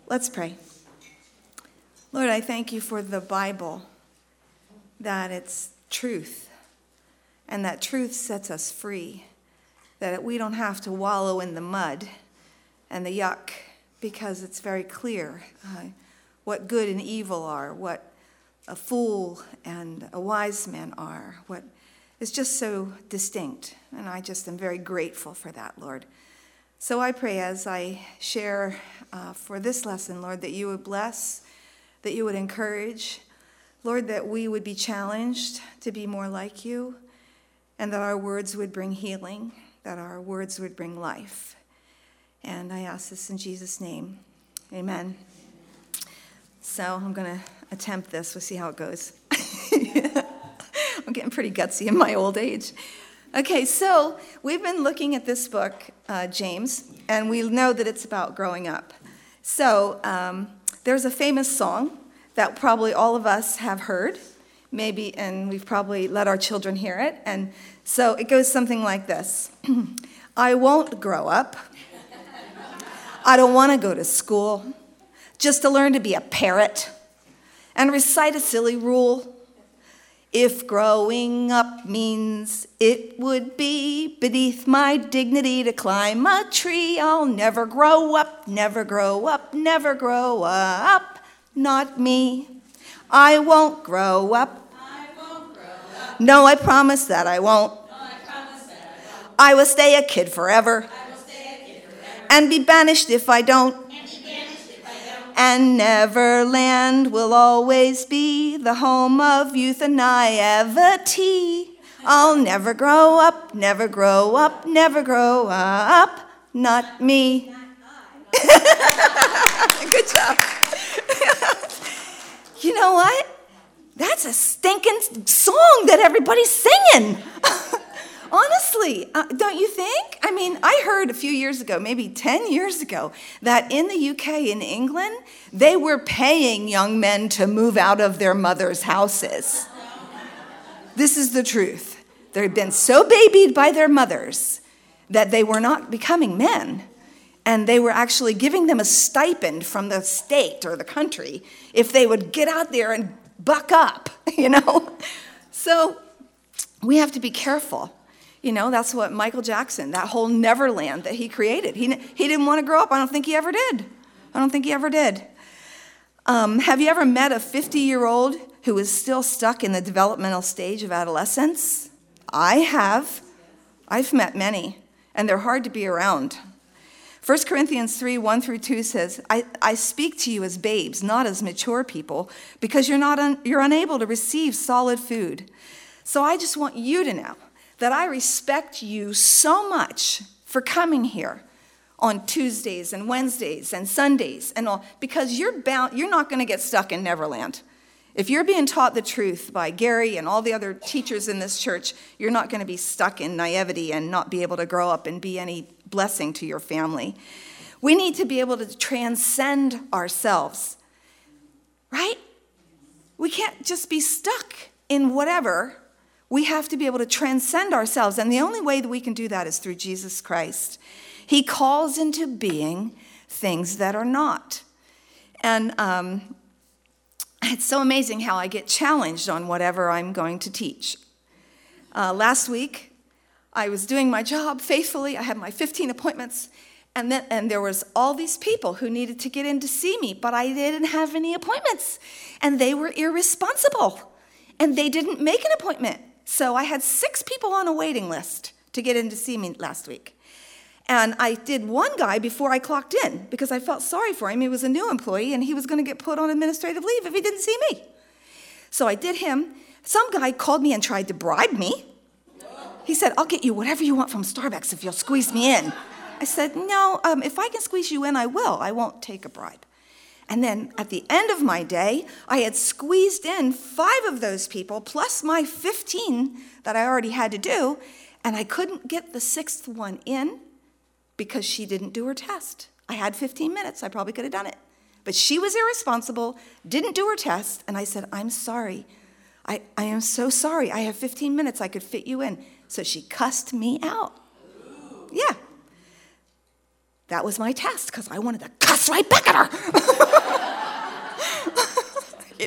Let's pray. Lord, I thank you for the Bible, that it's truth, and that truth sets us free, that we don't have to wallow in the mud and the yuck, because it's very clear what good and evil are, what a fool and a wise man are, what is just so distinct. And I just am very grateful for that, Lord. So I pray as I share for this lesson, Lord, that you would bless, that you would encourage, Lord, that we would be challenged to be more like you, and that our words would bring healing, that our words would bring life. And I ask this in Jesus' name. Amen. So I'm going to attempt this. We'll see how it goes. I'm getting pretty gutsy in my old age. Okay, so we've been looking at this book, James, and we know that it's about growing up. So there's a famous song that probably all of us have heard, maybe, and we've probably let our children hear it. And so it goes something like this. I won't grow up. I don't want to go to school just to learn to be a parrot and recite a silly rule. If growing up means it would be beneath my dignity to climb a tree, I'll never grow up, never grow up, never grow up. Not me. I won't grow up. I won't grow up. No, I promise that I won't. No, I promise that I won't. I will stay a kid forever. I will stay a kid forever. And be banished if I don't. And be banished if I don't. And Neverland will always be the home of youth and naivety. I'll never grow up, never grow up, never grow up. Not me. Good job. You know what? That's a stinking song that everybody's singing. Honestly, don't you think? I mean, I heard a few years ago, maybe 10 years ago, that in the UK, in England, they were paying young men to move out of their mothers' houses. This is the truth. They had been so babied by their mothers that they were not becoming men, and they were actually giving them a stipend from the state or the country if they would get out there and buck up, you know? So we have to be careful. You know, that's what Michael Jackson, that whole Neverland that he created. He didn't want to grow up. I don't think he ever did. Have you ever met a 50-year-old who is still stuck in the developmental stage of adolescence? I have. I've met many, and they're hard to be around. 1 Corinthians 3, 1 through 2 says, I speak to you as babes, not as mature people, because you're unable to receive solid food. So I just want you to know that I respect you so much for coming here on Tuesdays and Wednesdays and Sundays and all, because you're not going to get stuck in Neverland. If you're being taught the truth by Gary and all the other teachers in this church, you're not going to be stuck in naivety and not be able to grow up and be any blessing to your family. We need to be able to transcend ourselves, right? We can't just be stuck in whatever. We have to be able to transcend ourselves, and the only way that we can do that is through Jesus Christ. He calls into being things that are not. And it's so amazing how I get challenged on whatever I'm going to teach. Last week, I was doing my job faithfully. I had my 15 appointments, and there was all these people who needed to get in to see me, but I didn't have any appointments, and they were irresponsible, and they didn't make an appointment. So I had 6 people on a waiting list to get in to see me last week. And I did one guy before I clocked in because I felt sorry for him. He was a new employee, and he was going to get put on administrative leave if he didn't see me. So I did him. Some guy called me and tried to bribe me. He said, I'll get you whatever you want from Starbucks if you'll squeeze me in. I said, no, if I can squeeze you in, I will. I won't take a bribe. And then at the end of my day, I had squeezed in 5 of those people, plus my 15 that I already had to do, and I couldn't get the 6th one in because she didn't do her test. I had 15 minutes. I probably could have done it. But she was irresponsible, didn't do her test, and I said, I'm sorry. I am so sorry. I have 15 minutes. I could fit you in. So she cussed me out. Yeah. That was my test because I wanted to cuss right back at her.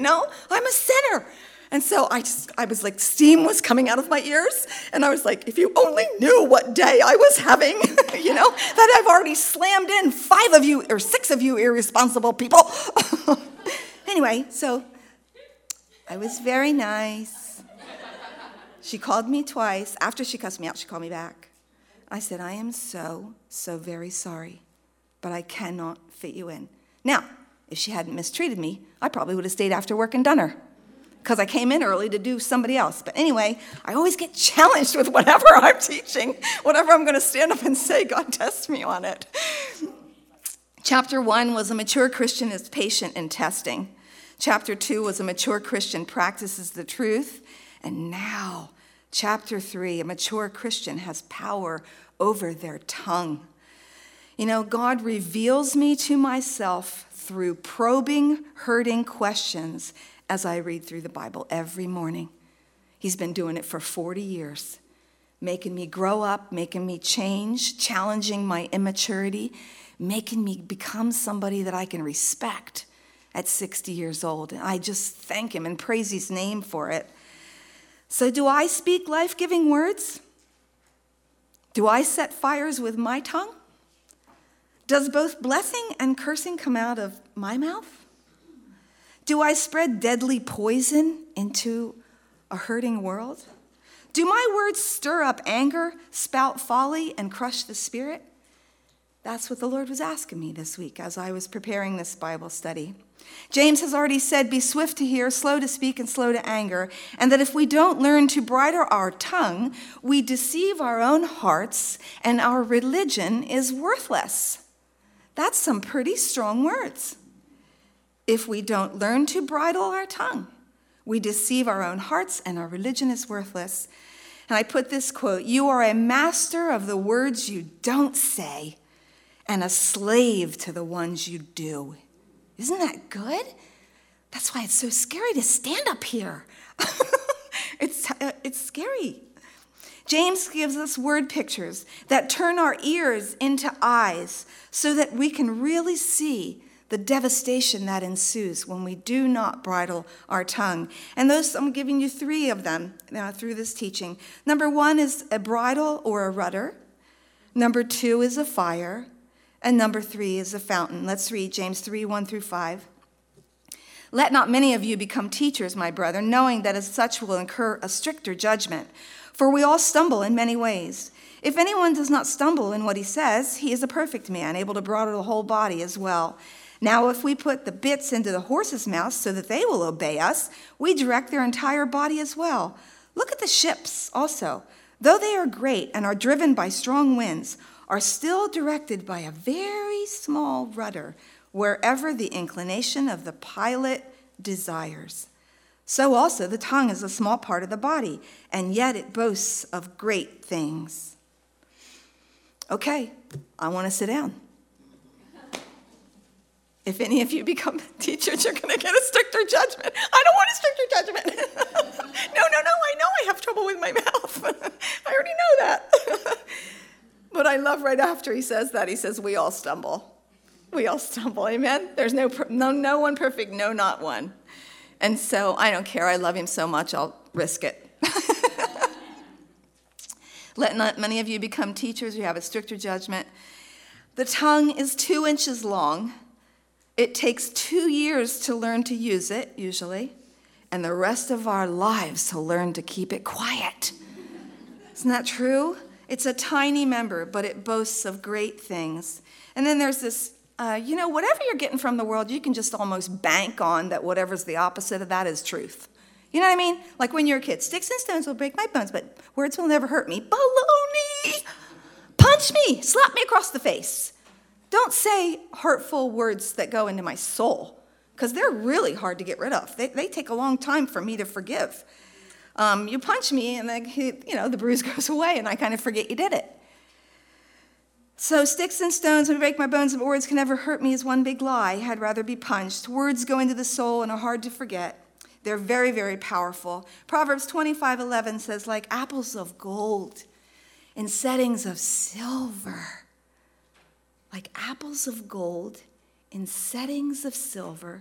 I'm a sinner. And so I was like, steam was coming out of my ears. And I was like, if you only knew what day I was having, that I've already slammed in 5 of you or 6 of you irresponsible people. Anyway, so I was very nice. She called me twice. After she cussed me out, she called me back. I said, I am so, so very sorry, but I cannot fit you in. Now, if she hadn't mistreated me, I probably would have stayed after work and done her, because I came in early to do somebody else. But anyway, I always get challenged with whatever I'm teaching, whatever I'm going to stand up and say. God tests me on it. Chapter 1 was a mature Christian is patient in testing. Chapter 2 was a mature Christian practices the truth. And now, chapter 3, a mature Christian has power over their tongue. God reveals me to myself through probing, hurting questions as I read through the Bible every morning. He's been doing it for 40 years, making me grow up, making me change, challenging my immaturity, making me become somebody that I can respect at 60 years old. And I just thank him and praise his name for it. So do I speak life-giving words? Do I set fires with my tongue? Does both blessing and cursing come out of my mouth? Do I spread deadly poison into a hurting world? Do my words stir up anger, spout folly, and crush the spirit? That's what the Lord was asking me this week as I was preparing this Bible study. James has already said, be swift to hear, slow to speak, and slow to anger, and that if we don't learn to bridle our tongue, we deceive our own hearts, and our religion is worthless. That's some pretty strong words. If we don't learn to bridle our tongue, we deceive our own hearts, and our religion is worthless. And I put this quote, you are a master of the words you don't say, and a slave to the ones you do. Isn't that good? That's why it's so scary to stand up here. It's scary. James gives us word pictures that turn our ears into eyes so that we can really see the devastation that ensues when we do not bridle our tongue. And those, I'm giving you 3 of them through this teaching. Number 1 is a bridle or a rudder. Number 2 is a fire. And number 3 is a fountain. Let's read James 3, 1 through 5. Let not many of you become teachers, my brethren, knowing that as such will incur a stricter judgment. For we all stumble in many ways. If anyone does not stumble in what he says, he is a perfect man, able to bridle the whole body as well. Now, if we put the bits into the horses' mouths so that they will obey us, we direct their entire body as well. Look at the ships also. Though they are great and are driven by strong winds, are still directed by a very small rudder wherever the inclination of the pilot desires. So also the tongue is a small part of the body, and yet it boasts of great things. Okay, I want to sit down. If any of you become teachers, you're going to get a stricter judgment. I don't want a stricter judgment. No, I know I have trouble with my mouth. I already know that. But I love right after he says that, he says, we all stumble. We all stumble, amen? There's no one perfect, no, not one. And so I don't care. I love him so much, I'll risk it. Let not many of you become teachers. You have a stricter judgment. The tongue is 2 inches long. It takes 2 years to learn to use it, usually, and the rest of our lives to learn to keep it quiet. Isn't that true? It's a tiny member, but it boasts of great things. And then there's this, whatever you're getting from the world, you can just almost bank on that whatever's the opposite of that is truth. You know what I mean? Like when you're a kid, sticks and stones will break my bones, but words will never hurt me. Baloney! Punch me! Slap me across the face. Don't say hurtful words that go into my soul, because they're really hard to get rid of. They take a long time for me to forgive. You punch me, and the bruise goes away, and I kind of forget you did it. So sticks and stones will break my bones, but words can never hurt me is one big lie. I'd rather be punched. Words go into the soul and are hard to forget. They're very, very powerful. Proverbs 25:11 says, like apples of gold in settings of silver. Like apples of gold in settings of silver,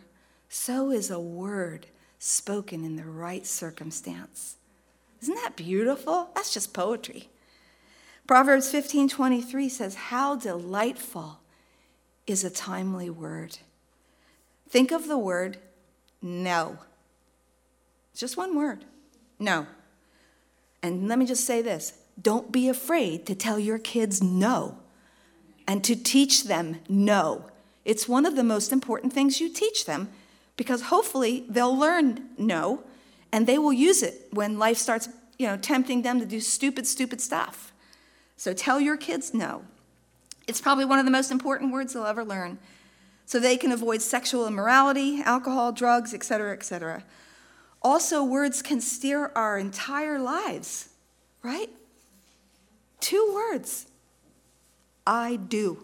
so is a word spoken in the right circumstance. Isn't that beautiful? That's just poetry. Proverbs 15:23 says, how delightful is a timely word. Think of the word no. Just one word, no. And let me just say this, don't be afraid to tell your kids no and to teach them no. It's one of the most important things you teach them because hopefully they'll learn no and they will use it when life starts, tempting them to do stupid stuff. So tell your kids no. It's probably one of the most important words they'll ever learn so they can avoid sexual immorality, alcohol, drugs, etc., etc. Also, words can steer our entire lives, right? 2 words. I do.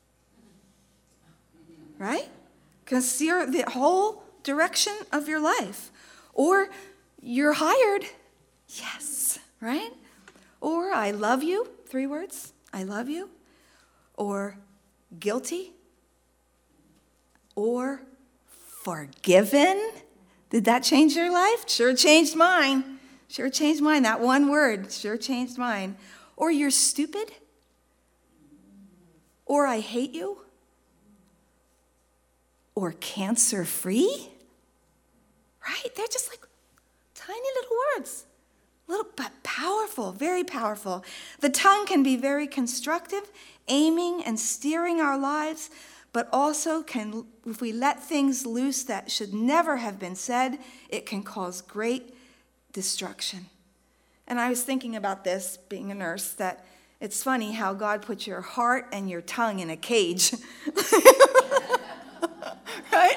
Right? Can steer the whole direction of your life. Or you're hired. Yes, right? Or I love you. 3 words. I love you. Or guilty. Or forgiven. Did that change your life? Sure changed mine. Sure changed mine. That one word sure changed mine. Or you're stupid. Or I hate you. Or cancer-free. Right? They're just like tiny little words. Little but powerful, very powerful. The tongue can be very constructive, aiming and steering our lives, but also can, if we let things loose that should never have been said, it can cause great destruction. And I was thinking about this, being a nurse, that it's funny how God put your heart and your tongue in a cage. Right?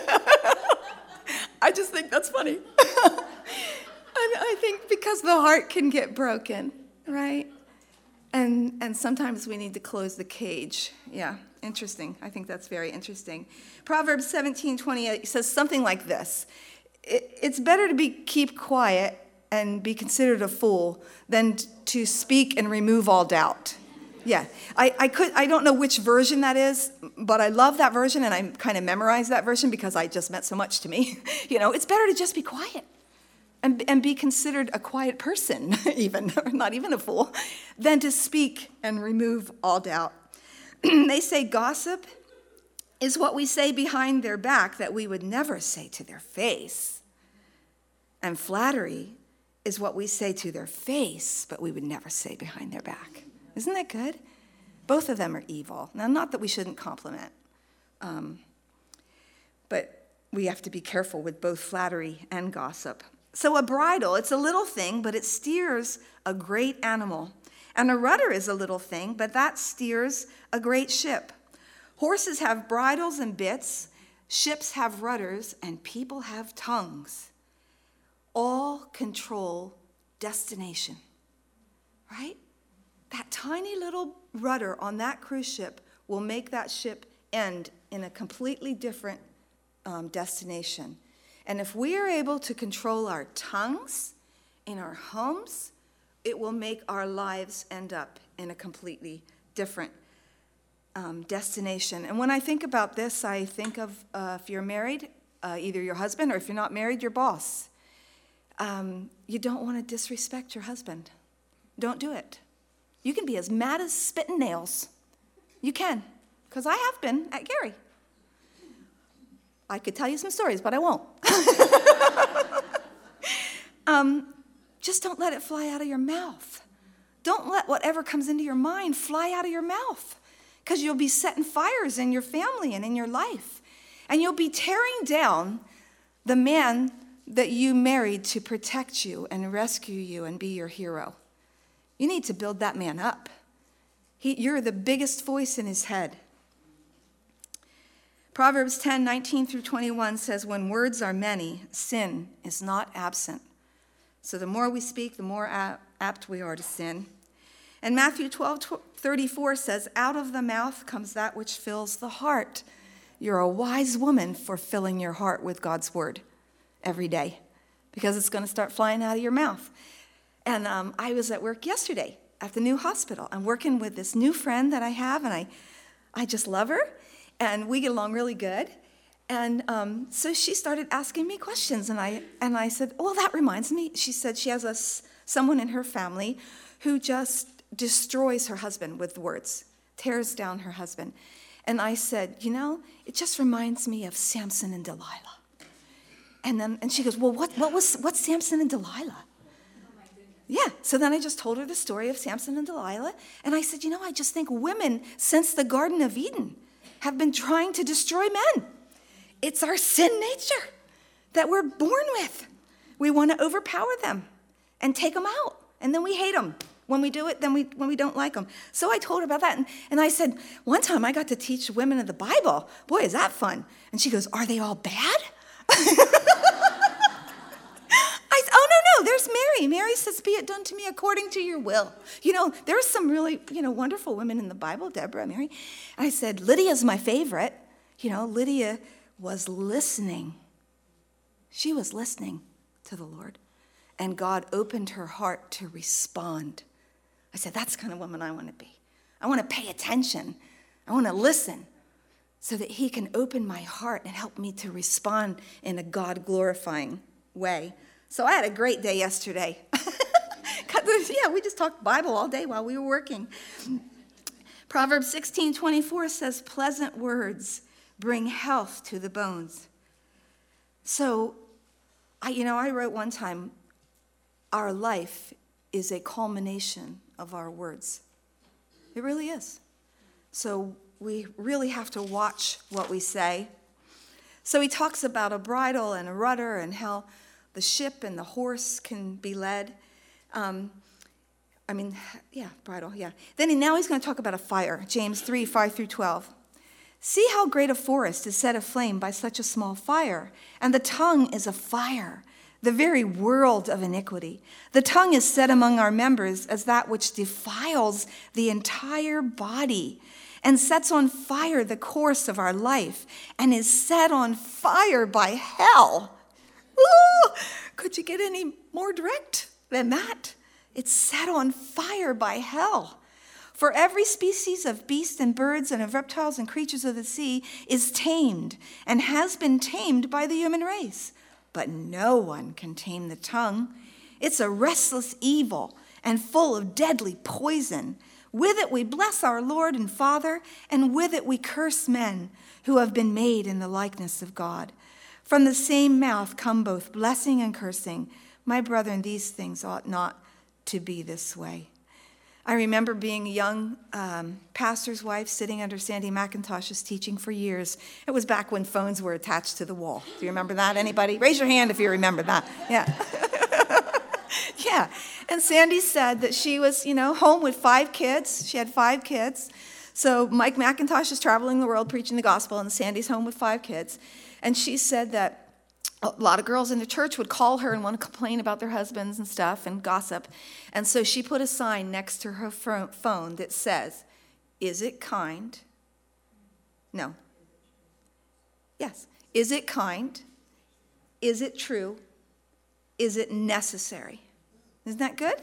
I just think that's funny. And I think because the heart can get broken, right? And sometimes we need to close the cage. Yeah, interesting. I think that's very interesting. Proverbs 17:28 says something like this. It's better to keep quiet and be considered a fool than to speak and remove all doubt. Yeah, I don't know which version that is, but I love that version, and I kind of memorized that version because it just meant so much to me. It's better to just be quiet and be considered a quiet person, even, or not even a fool, than to speak and remove all doubt. They say gossip is what we say behind their back that we would never say to their face. And flattery is what we say to their face, but we would never say behind their back. Isn't that good? Both of them are evil. Now, not that we shouldn't compliment, but we have to be careful with both flattery and gossip. So a bridle, it's a little thing, but it steers a great animal. And a rudder is a little thing, but that steers a great ship. Horses have bridles and bits, ships have rudders, and people have tongues. All control destination, right? That tiny little rudder on that cruise ship will make that ship end in a completely different destination. And if we are able to control our tongues in our homes, it will make our lives end up in a completely different destination. And when I think about this, I think of if you're married, either your husband, or if you're not married, your boss. You don't want to disrespect your husband. Don't do it. You can be as mad as spitting nails. You can, because I have been at Gary. I could tell you some stories, but I won't. Just don't let it fly out of your mouth. Don't let whatever comes into your mind fly out of your mouth, because you'll be setting fires in your family and in your life. And you'll be tearing down the man that you married to protect you and rescue you and be your hero. You need to build that man up. You're the biggest voice in his head. Proverbs 10:19 through 21 says, when words are many, sin is not absent. So the more we speak, the more apt we are to sin. And Matthew 12:34 says, out of the mouth comes that which fills the heart. You're a wise woman for filling your heart with God's word every day, because it's going to start flying out of your mouth. And I was at work yesterday at the new hospital. I'm working with this new friend that I have, and I just love her, and we get along really good. And so she started asking me questions, and I said, well, that reminds me. She said she has someone in her family who just destroys her husband with words, tears down her husband. And I said, it just reminds me of Samson and Delilah. And she goes, well, what's Samson and Delilah? Yeah, so then I just told her the story of Samson and Delilah, and I said, I just think women, since the Garden of Eden, have been trying to destroy men. It's our sin nature that we're born with. We want to overpower them and take them out, and then we hate them. When we do it, then when we don't like them. So I told her about that, and I said, one time I got to teach women of the Bible. Boy, is that fun. And she goes, are they all bad? No, there's Mary. Mary says, be it done to me according to your will. There's some really, wonderful women in the Bible, Deborah, Mary. And I said, Lydia's my favorite. Lydia was listening. She was listening to the Lord. And God opened her heart to respond. I said, that's the kind of woman I want to be. I want to pay attention. I want to listen so that he can open my heart and help me to respond in a God-glorifying way. So I had a great day yesterday. We just talked Bible all day while we were working. Proverbs 16:24 says, pleasant words bring health to the bones. So, I wrote one time, our life is a culmination of our words. It really is. So we really have to watch what we say. So he talks about a bridle and a rudder and how the ship and the horse can be led. Bridle, yeah. Now he's going to talk about a fire. James 3, 5 through 12. See how great a forest is set aflame by such a small fire. And the tongue is a fire, the very world of iniquity. The tongue is set among our members as that which defiles the entire body and sets on fire the course of our life and is set on fire by hell. Ooh, could you get any more direct than that? It's set on fire by hell. For every species of beasts and birds and of reptiles and creatures of the sea is tamed and has been tamed by the human race. But no one can tame the tongue. It's a restless evil and full of deadly poison. With it we bless our Lord and Father, and with it we curse men who have been made in the likeness of God. From the same mouth come both blessing and cursing. My brethren, these things ought not to be this way. I remember being a young pastor's wife sitting under Sandy McIntosh's teaching for years. It was back when phones were attached to the wall. Do you remember that? Anybody? Raise your hand if you remember that. Yeah. Yeah. And Sandy said that she was, home with 5 kids. She had 5 kids. So Mike McIntosh is traveling the world preaching the gospel, and Sandy's home with 5 kids. And she said that a lot of girls in the church would call her and want to complain about their husbands and stuff and gossip. And so she put a sign next to her phone that says, is it kind? No. Yes. Is it kind? Is it true? Is it necessary? Isn't that good?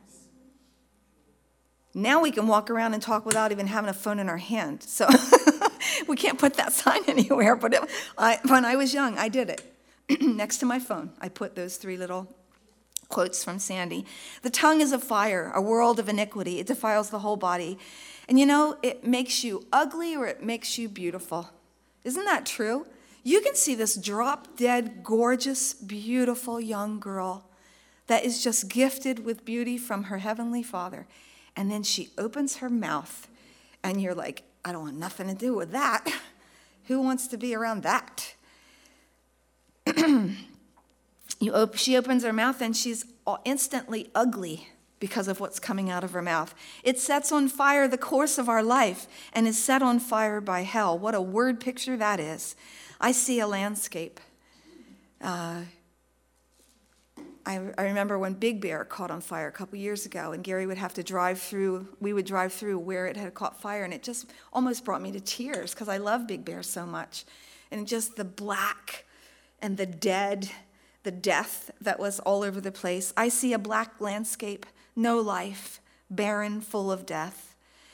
Now we can walk around and talk without even having a phone in our hand. So we can't put that sign anywhere. But when I was young, I did it. Next to my phone, I put those 3 little quotes from Sandy. The tongue is a fire, a world of iniquity. It defiles the whole body. And it makes you ugly or it makes you beautiful. Isn't that true? You can see this drop-dead, gorgeous, beautiful young girl that is just gifted with beauty from her heavenly Father. And then she opens her mouth, and you're like, I don't want nothing to do with that. Who wants to be around that? She opens her mouth, and she's instantly ugly because of what's coming out of her mouth. It sets on fire the course of our life and is set on fire by hell. What a word picture that is. I see a landscape. I remember when Big Bear caught on fire a couple years ago, and Gary would have to drive through where it had caught fire, and it just almost brought me to tears because I love Big Bear so much. And just the black and the death that was all over the place. I see a black landscape, no life, barren, full of death.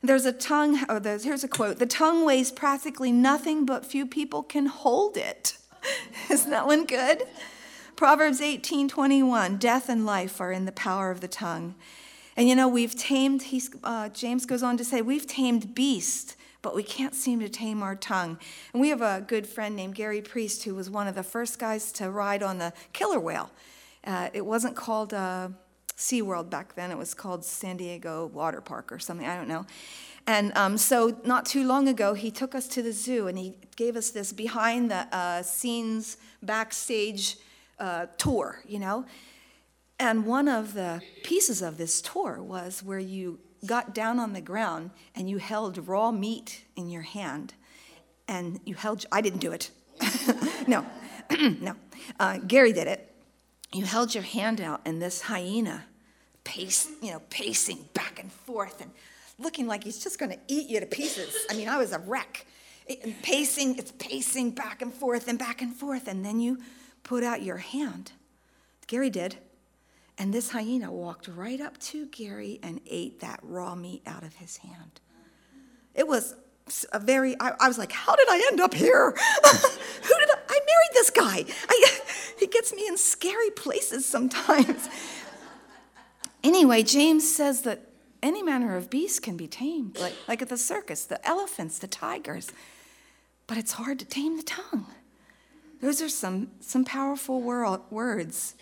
There's a tongue, here's a quote, the tongue weighs practically nothing, but few people can hold it. Isn't that one good? Proverbs 18:21, death and life are in the power of the tongue. And you know, we've tamed, James goes on to say, we've tamed beasts, but we can't seem to tame our tongue. And we have a good friend named Gary Priest, who was one of the first guys to ride on the killer whale. It wasn't called SeaWorld back then. It was called San Diego Water Park or something. I don't know. And so not too long ago, he took us to the zoo, and he gave us this behind the scenes backstage tour, you know. And one of the pieces of this tour was where you got down on the ground and you held raw meat in your hand. And you held, I didn't do it. No, no. Gary did it. You held your hand out, and this hyena pacing back and forth and looking like he's just going to eat you to pieces. I mean, I was a wreck. It's pacing back and forth and back and forth. And then you put out your hand. Gary did. And this hyena walked right up to Gary and ate that raw meat out of his hand. It was I was like, how did I end up here? I married this guy. He gets me in scary places sometimes. Anyway, James says that any manner of beast can be tamed, like at the circus, the elephants, the tigers. But it's hard to tame the tongue. Those are some powerful words.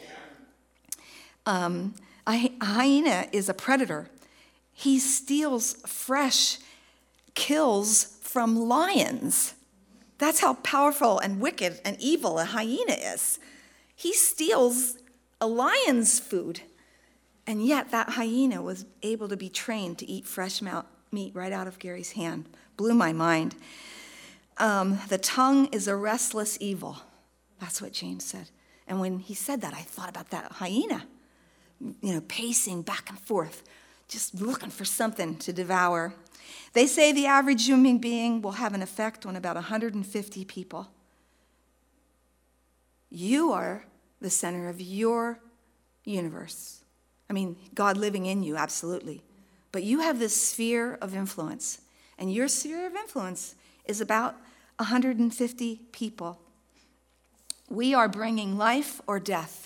A hyena is a predator. He steals fresh kills from lions. That's how powerful and wicked and evil a hyena is. He steals a lion's food. And yet that hyena was able to be trained to eat fresh meat right out of Gary's hand. Blew my mind. The tongue is a restless evil. That's what James said. And when he said that, I thought about that hyena, pacing back and forth, just looking for something to devour. They say the average human being will have an effect on about 150 people. You are the center of your universe. I mean, God living in you, absolutely. But you have this sphere of influence. And your sphere of influence is about 150 people. We are bringing life or death.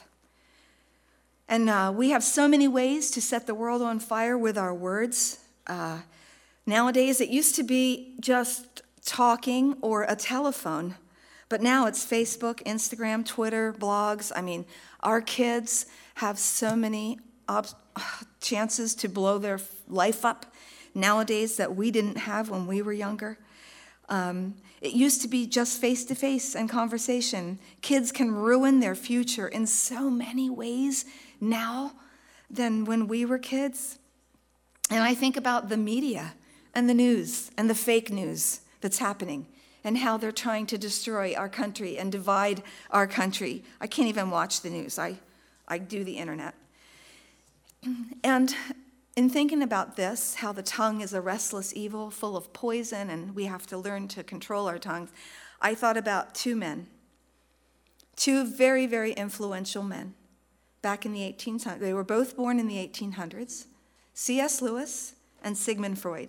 And we have so many ways to set the world on fire with our words. Nowadays, it used to be just talking or a telephone. But now it's Facebook, Instagram, Twitter, blogs. I mean, our kids have so many chances to blow their life up nowadays that we didn't have when we were younger. It used to be just face-to-face and conversation. Kids can ruin their future in so many ways now than when we were kids. And I think about the media and the news and the fake news that's happening and how they're trying to destroy our country and divide our country. I can't even watch the news. I do the internet. And in thinking about this, how the tongue is a restless evil full of poison and we have to learn to control our tongues, I thought about two men, two very, very influential men back in the 1800s. They were both born in the 1800s, C.S. Lewis and Sigmund Freud.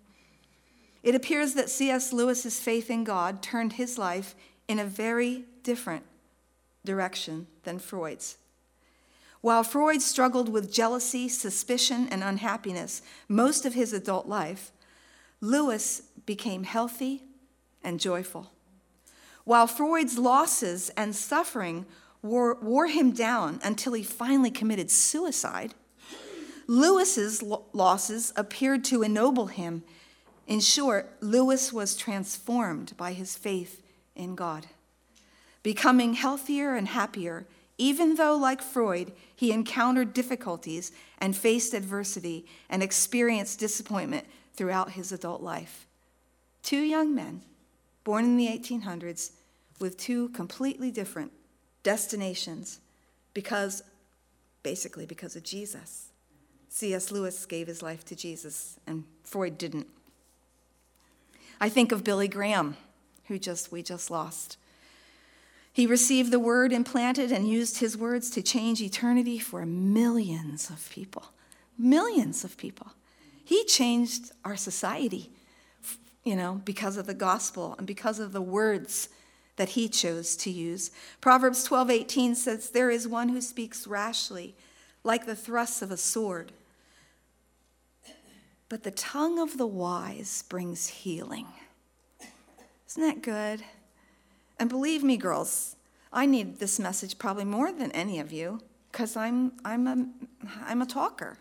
It appears that C.S. Lewis's faith in God turned his life in a very different direction than Freud's. While Freud struggled with jealousy, suspicion, and unhappiness most of his adult life, Lewis became healthy and joyful. While Freud's losses and suffering wore him down until he finally committed suicide, Lewis's losses appeared to ennoble him. In short, Lewis was transformed by his faith in God, becoming healthier and happier, even though, like Freud, he encountered difficulties and faced adversity and experienced disappointment throughout his adult life. Two young men, born in the 1800s, with two completely different destinations basically because of Jesus. C.S. Lewis gave his life to Jesus, and Freud didn't. I think of Billy Graham, who we just lost. He received the word implanted and used his words to change eternity for millions of people. Millions of people. He changed our society, because of the gospel and because of the words that he chose to use. Proverbs 12:18 says, there is one who speaks rashly, like the thrusts of a sword. But the tongue of the wise brings healing. Isn't that good? And believe me, girls, I need this message probably more than any of you, because I'm a talker.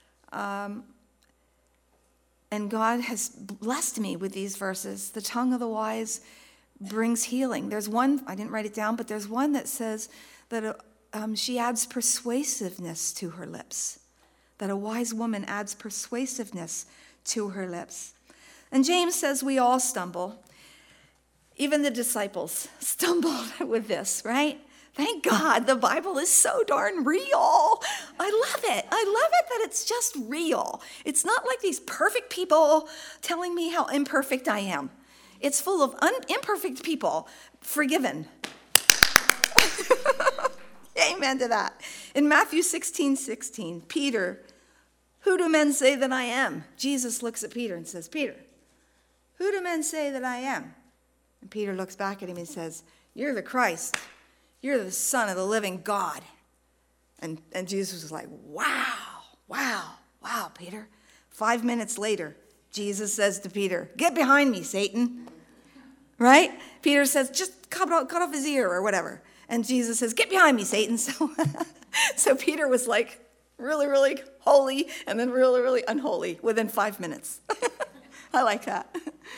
And God has blessed me with these verses. The tongue of the wise brings healing. There's one, I didn't write it down, but there's one that says that she adds persuasiveness to her lips. That a wise woman adds persuasiveness to her lips. And James says we all stumble. Even the disciples stumbled with this, right? Thank God the Bible is so darn real. I love it. I love it that it's just real. It's not like these perfect people telling me how imperfect I am. It's full of imperfect people, forgiven. Amen to that. In Matthew 16:16, Peter, who do men say that I am? Jesus looks at Peter and says, Peter, who do men say that I am? And Peter looks back at him and says, you're the Christ. You're the Son of the living God. And Jesus was like, wow, Peter. 5 minutes later, Jesus says to Peter, get behind me, Satan. Right? Peter says, just cut off his ear or whatever. And Jesus says, get behind me, Satan. So Peter was like really, really holy and then really, really unholy within 5 minutes. I like that.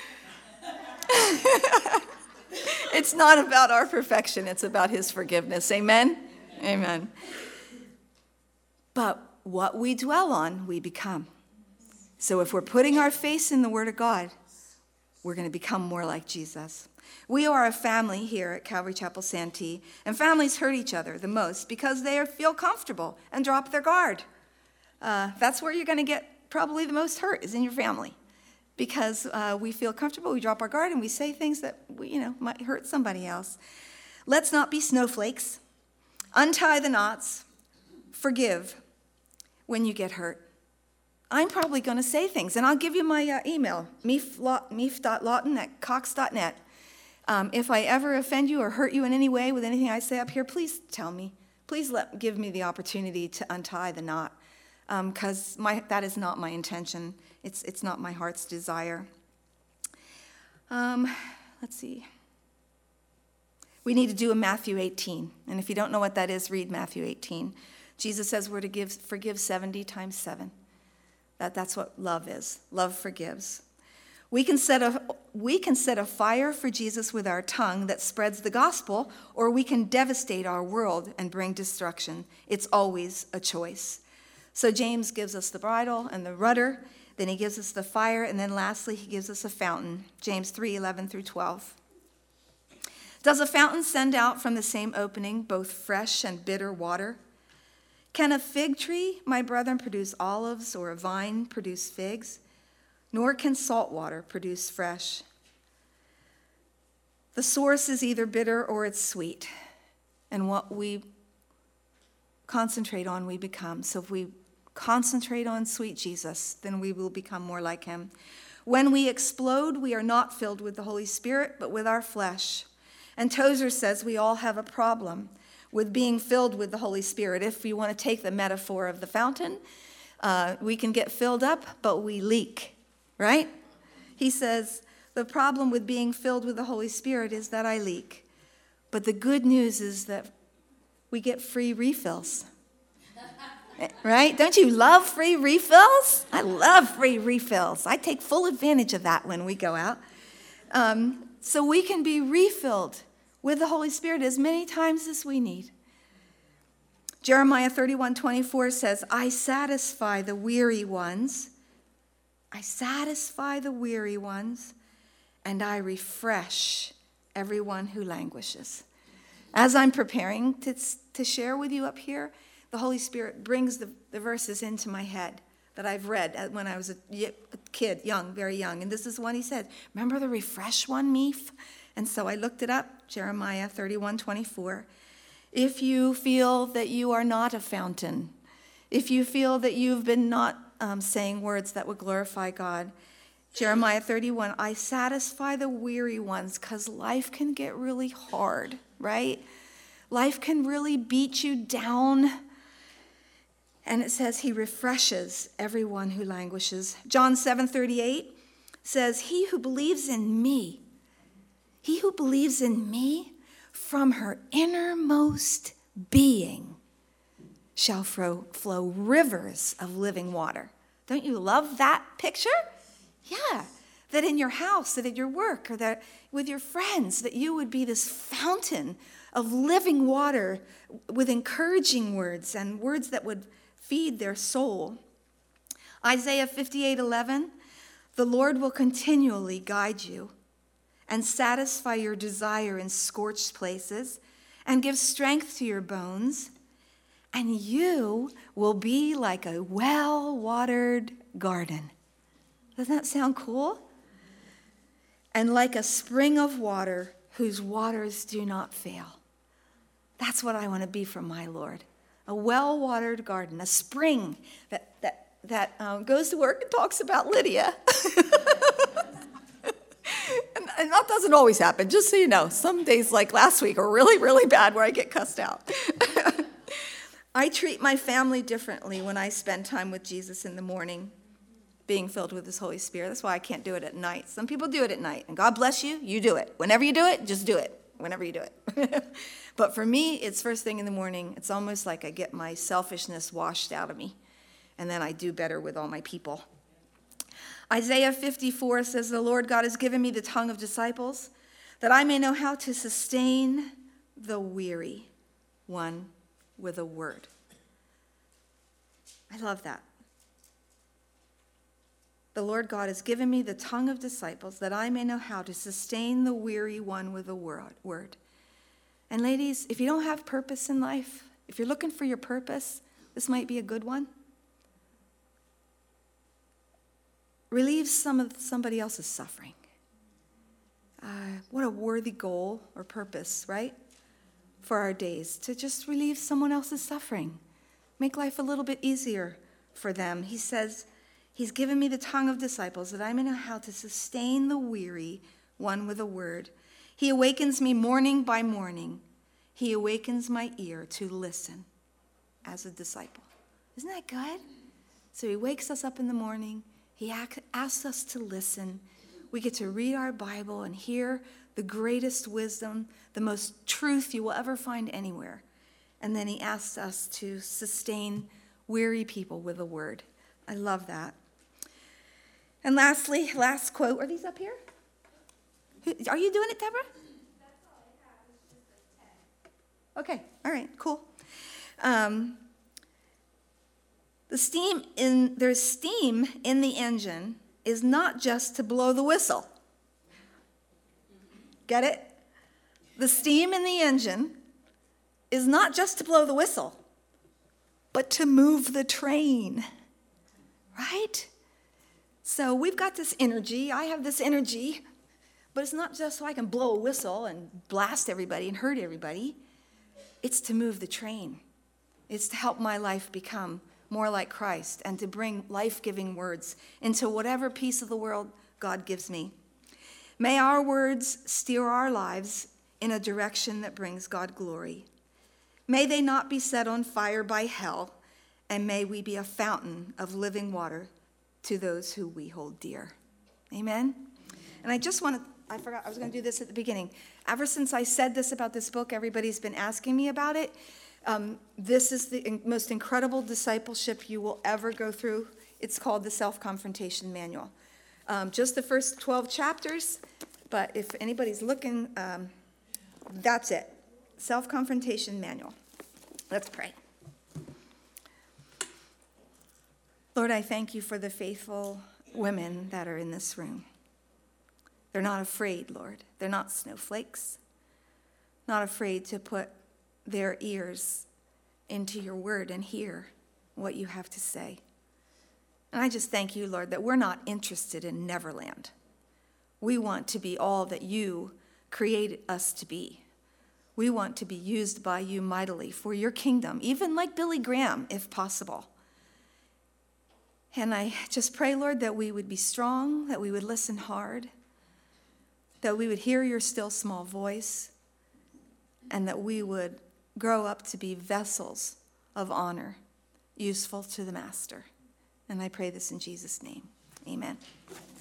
It's not about our perfection. It's about his forgiveness. Amen? Amen. But what we dwell on, we become. So if we're putting our faith in the Word of God, we're going to become more like Jesus. We are a family here at Calvary Chapel Santee, and families hurt each other the most because they feel comfortable and drop their guard. That's where you're going to get probably the most hurt, is in your family. Because we feel comfortable, we drop our guard, and we say things that might hurt somebody else. Let's not be snowflakes. Untie the knots. Forgive when you get hurt. I'm probably going to say things, and I'll give you my email, meef.lawton@cox.net. If I ever offend you or hurt you in any way with anything I say up here, please tell me. Please give me the opportunity to untie the knot, because that is not my intention. It's not my heart's desire. Let's see. We need to do a Matthew 18. And if you don't know what that is, read Matthew 18. Jesus says we're to forgive 70 times 7. That's what love is. Love forgives. We can set a fire for Jesus with our tongue that spreads the gospel, or we can devastate our world and bring destruction. It's always a choice. So James gives us the bridle and the rudder. Then he gives us the fire, and then lastly, he gives us a fountain. James 3:11-12. Does a fountain send out from the same opening both fresh and bitter water? Can a fig tree, my brethren, produce olives, or a vine produce figs? Nor can salt water produce fresh. The source is either bitter or it's sweet. And what we concentrate on, we become. So if we concentrate on sweet Jesus, then we will become more like him. When we explode, we are not filled with the Holy Spirit, but with our flesh. And Tozer says we all have a problem with being filled with the Holy Spirit. If you want to take the metaphor of the fountain, we can get filled up, but we leak, right? He says the problem with being filled with the Holy Spirit is that I leak. But the good news is that we get free refills. Right? Don't you love free refills? I love free refills. I take full advantage of that when we go out. So we can be refilled with the Holy Spirit as many times as we need. Jeremiah 31:24 says, I satisfy the weary ones. I satisfy the weary ones, and I refresh everyone who languishes. As I'm preparing to share with you up here, the Holy Spirit brings the verses into my head that I've read when I was a kid, very young. And this is one he said, remember the refresh one, Meef? And so I looked it up, Jeremiah 31:24. If you feel that you are not a fountain, if you feel that you've been not saying words that would glorify God. Jeremiah 31, I satisfy the weary ones, because life can get really hard, right? Life can really beat you down. And it says he refreshes everyone who languishes. John 7:38 says, he who believes in me, from her innermost being shall flow rivers of living water. Don't you love that picture? Yeah, that in your house, that at your work, or that with your friends, that you would be this fountain of living water with encouraging words and words that would feed their soul. Isaiah 58:11, the Lord will continually guide you and satisfy your desire in scorched places and give strength to your bones, and you will be like a well-watered garden. Doesn't that sound cool? And like a spring of water whose waters do not fail. That's what I want to be from my Lord. A well-watered garden, a spring that goes to work and talks about Lydia. And that doesn't always happen, just so you know. Some days like last week are really, really bad where I get cussed out. I treat my family differently when I spend time with Jesus in the morning, being filled with his Holy Spirit. That's why I can't do it at night. Some people do it at night, and God bless you, you do it. Whenever you do it, just do it. Whenever you do it. But for me, it's first thing in the morning. It's almost like I get my selfishness washed out of me, and then I do better with all my people. Isaiah 54 says, the Lord God has given me the tongue of disciples, that I may know how to sustain the weary one with a word. I love that. The Lord God has given me the tongue of disciples, that I may know how to sustain the weary one with a word. And ladies, if you don't have purpose in life, if you're looking for your purpose, this might be a good one. Relieve somebody else's suffering. What a worthy goal or purpose, right? For our days, to just relieve someone else's suffering. Make life a little bit easier for them. He says, he's given me the tongue of disciples, that I may know how to sustain the weary one with a word. He awakens me morning by morning. He awakens my ear to listen as a disciple. Isn't that good? So he wakes us up in the morning. He asks us to listen. We get to read our Bible and hear the greatest wisdom, the most truth you will ever find anywhere. And then he asks us to sustain weary people with a word. I love that. And lastly, last quote. Are these up here? Are you doing it, Deborah? That's all I have. It's just a 10. Okay, all right, cool. There's steam in the engine is not just to blow the whistle. Get it? The steam in the engine is not just to blow the whistle, but to move the train, right? So we've got this energy. I have this energy, but it's not just so I can blow a whistle and blast everybody and hurt everybody. It's to move the train. It's to help my life become more like Christ and to bring life-giving words into whatever piece of the world God gives me. May our words steer our lives in a direction that brings God glory. May they not be set on fire by hell, and may we be a fountain of living water to those who we hold dear. Amen? And I forgot I was going to do this at the beginning. Ever since I said this about this book, everybody's been asking me about it. This is the most incredible discipleship you will ever go through. It's called the Self-Confrontation Manual. Just the first 12 chapters, but if anybody's looking, that's it. Self-Confrontation Manual. Let's pray. Lord, I thank you for the faithful women that are in this room. They're not afraid, Lord. They're not snowflakes. Not afraid to put their ears into your word and hear what you have to say. And I just thank you, Lord, that we're not interested in Neverland. We want to be all that you created us to be. We want to be used by you mightily for your kingdom, even like Billy Graham, if possible. And I just pray, Lord, that we would be strong, that we would listen hard, that we would hear your still small voice, and that we would grow up to be vessels of honor, useful to the Master. And I pray this in Jesus' name. Amen.